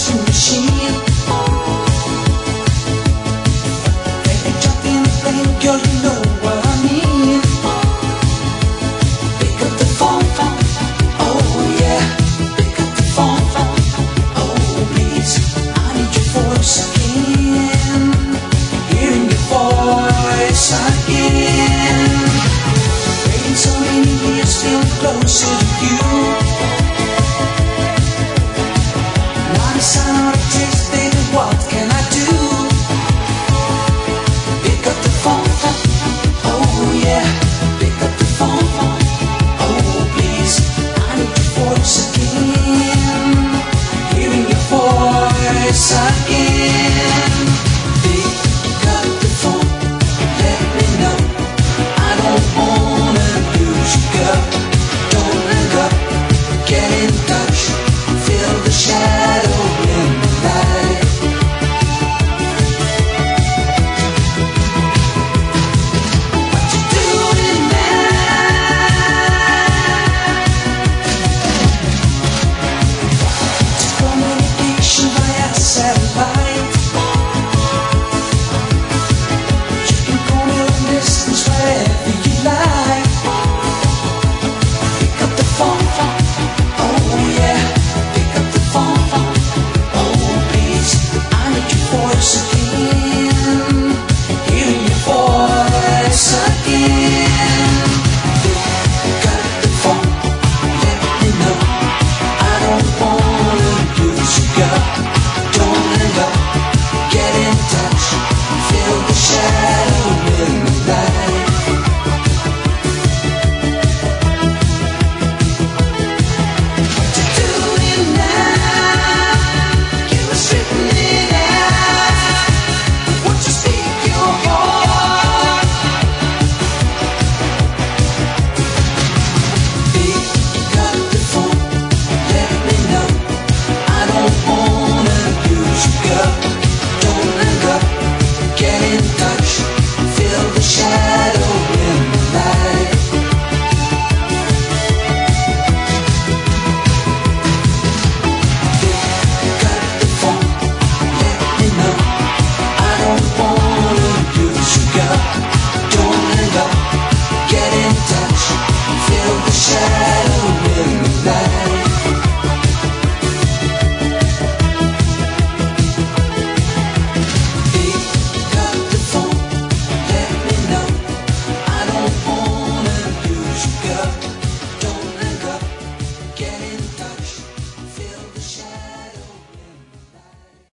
answering machine. Baby, jump in the plane, girl, you know what I mean. Pick up the phone, oh yeah. Pick up the phone, oh please. I need your voice again. Hearing your voice again. Waiting so many years, feeling closer to you.